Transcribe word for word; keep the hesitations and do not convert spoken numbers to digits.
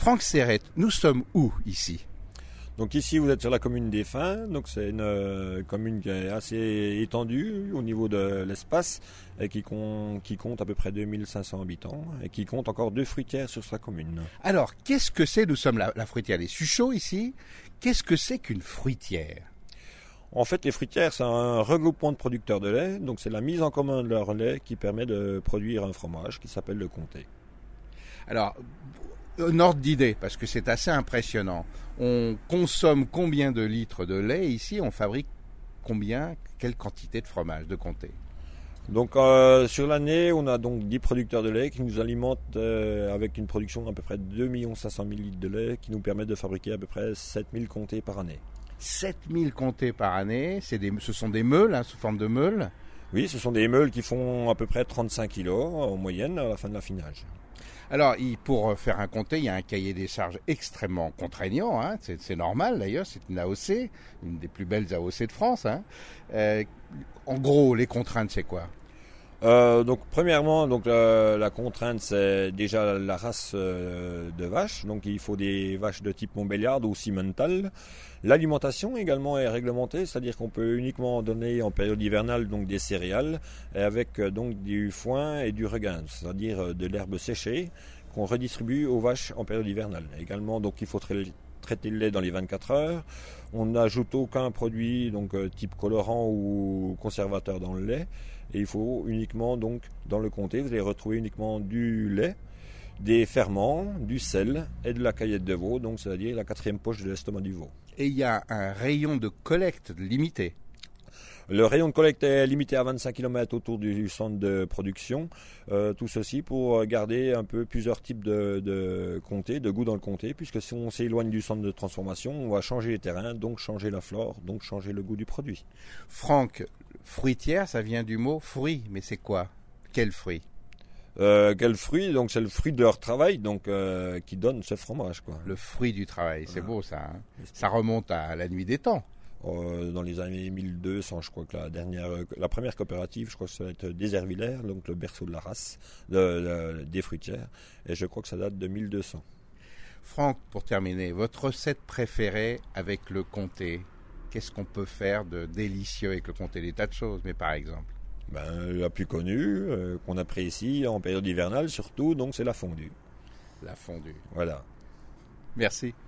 Franck Serret, nous sommes où ici ? Donc ici, vous êtes sur la commune des Fins. Donc c'est une euh, commune qui est assez étendue au niveau de l'espace et qui, con, qui compte à peu près deux mille cinq cents habitants et qui compte encore deux fruitières sur sa commune. Alors, qu'est-ce que c'est ? Nous sommes la, la fruitière des Suchots ici. Qu'est-ce que c'est qu'une fruitière ? En fait, les fruitières, c'est un regroupement de producteurs de lait. Donc c'est la mise en commun de leur lait qui permet de produire un fromage qui s'appelle le comté. Alors, un ordre d'idée, parce que c'est assez impressionnant. On consomme combien de litres de lait ici ? On fabrique combien, quelle quantité de fromage, de comté ? Donc euh, sur l'année, on a donc dix producteurs de lait qui nous alimentent euh, avec une production d'à peu près deux millions cinq cent mille litres de lait qui nous permettent de fabriquer à peu près sept mille comtés par année. sept mille comtés par année, c'est des, ce sont des meules, hein, sous forme de meules ? Oui, ce sont des meules qui font à peu près trente-cinq kilos en moyenne à la fin de l'affinage. Alors, pour faire un comté, il y a un cahier des charges extrêmement contraignant, hein, c'est, c'est normal d'ailleurs, c'est une A O C, une des plus belles A O C de France. Hein. Euh, en gros, les contraintes, c'est quoi ? Euh, donc premièrement, donc la, la contrainte c'est déjà la race euh, de vache. Donc il faut des vaches de type Montbéliarde ou Simmental. L'alimentation également est réglementée, c'est-à-dire qu'on peut uniquement donner en période hivernale donc des céréales et avec euh, donc du foin et du regain, c'est-à-dire euh, de l'herbe séchée qu'on redistribue aux vaches en période hivernale. Également donc il faut tra- traiter le lait dans les vingt-quatre heures. On n'ajoute aucun produit donc euh, type colorant ou conservateur dans le lait. Et il faut uniquement, donc, dans le comté, vous allez retrouver uniquement du lait, des ferments, du sel et de la caillette de veau, donc c'est-à-dire la quatrième poche de l'estomac du veau. Et il y a un rayon de collecte limité. Le rayon de collecte est limité à vingt-cinq kilomètres autour du centre de production. Euh, tout ceci pour garder un peu plusieurs types de, de comté, de goût dans le comté, puisque si on s'éloigne du centre de transformation, on va changer les terrains, donc changer la flore, donc changer le goût du produit. Franck, fruitière, ça vient du mot fruit, mais c'est quoi ? Quel fruit ? Euh, quel fruit ? Donc c'est le fruit de leur travail, donc euh, qui donne ce fromage, quoi. Le fruit du travail, c'est voilà. Beau ça. Hein, ça remonte à la nuit des temps. Euh, dans les années mille deux cents, je crois que la dernière, la première coopérative, je crois que ça va être Déservillers, donc le berceau de la race, de, de, des fruitières, et je crois que ça date de mille deux cents. Franck, pour terminer, votre recette préférée avec le comté ? Qu'est-ce qu'on peut faire de délicieux avec le comté ? Des tas de choses, mais par exemple. Ben, la plus connue, euh, qu'on apprécie en période hivernale surtout, donc c'est la fondue. La fondue. Voilà. Merci.